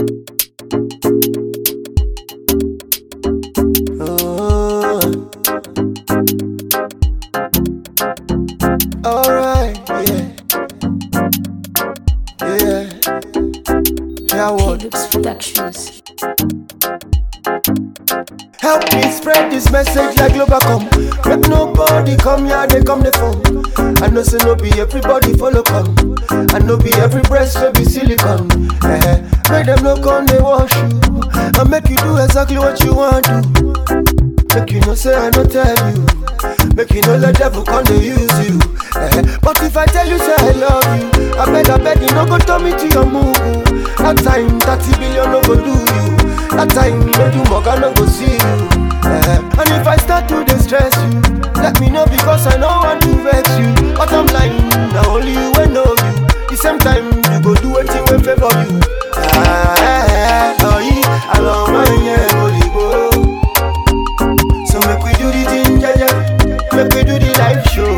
Oh, alright, yeah, yeah. Yeah, what? Lux Productions. Help me spread this message like Globacom. Make nobody come here, they come the phone. I know say no be everybody follow come. I know be every breast will be silicone. Make them no come they wash you. I make you do exactly what you want to. Make you no say I no tell you. Make you no let devil come they use you. But if I tell you say I love you, I beg you no go turn me to your move. That time 30 billion no go do you. That time make you mug I no go see you. And if I start to distress you, let me know because I know want to vex you. But I'm lying, now only you will know you. The same time you go do anything will favor you. Oh yeah, I love my holy go. So make we do the thing, yeah. Make we do the live show.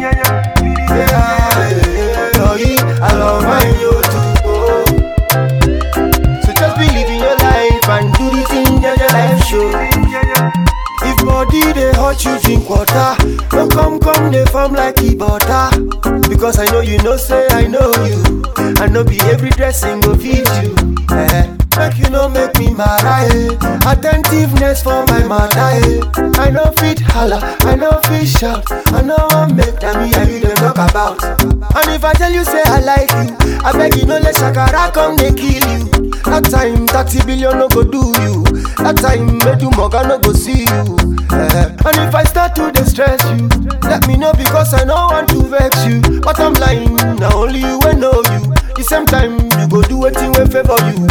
Yeah, oh yeah, I love my go. So just believe in your life and do the thing, yeah, live show. If body they hot, you drink water. Don't come, they form like e butter. Because I know you know, say I know you. I know be every dressing go feed you. Make you know make me mad, attentiveness for my mother. I know fit holla, I know fit shout. I know I make them hear you them talk about. And if I tell you say I like you, I beg you no let Shakara come they kill you. That time 30 billion no go do you. That time make you mug I no go see you. And if I start to distress you, let me know because I know want to vex you. But I'm lying, now only you will know you. The same time you go do anything will favor you.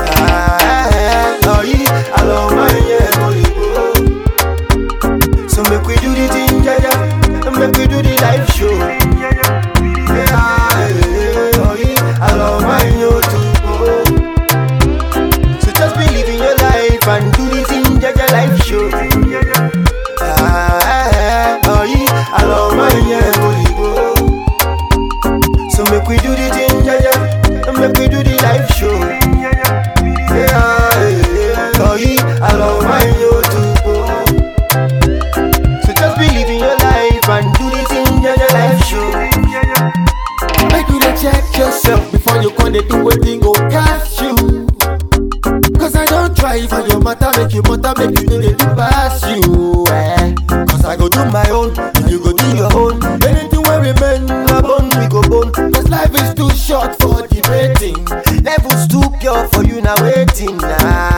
Oh yeah, I love my holy go. So make we do the thing, yeah. Make we do the live show. Yeah, oh yeah, I love my go. So just believe in your life and do the thing, yeah, live show. Oh yeah, I love my holy go. So make we do the thing, yeah. Make we do the live show. Oh yeah, I love my YouTube. So just believe in your life and do the thing, yeah, life show. Make you dey check yourself before you come dey do wetin go catch you. Cause I don't try for your matter, make you do dey do pass you. Cause I go do my own, and you go do your own. Anything wey remain, na bone we go bone. Cause life is too short for debating. Levels too pure for you now waiting now.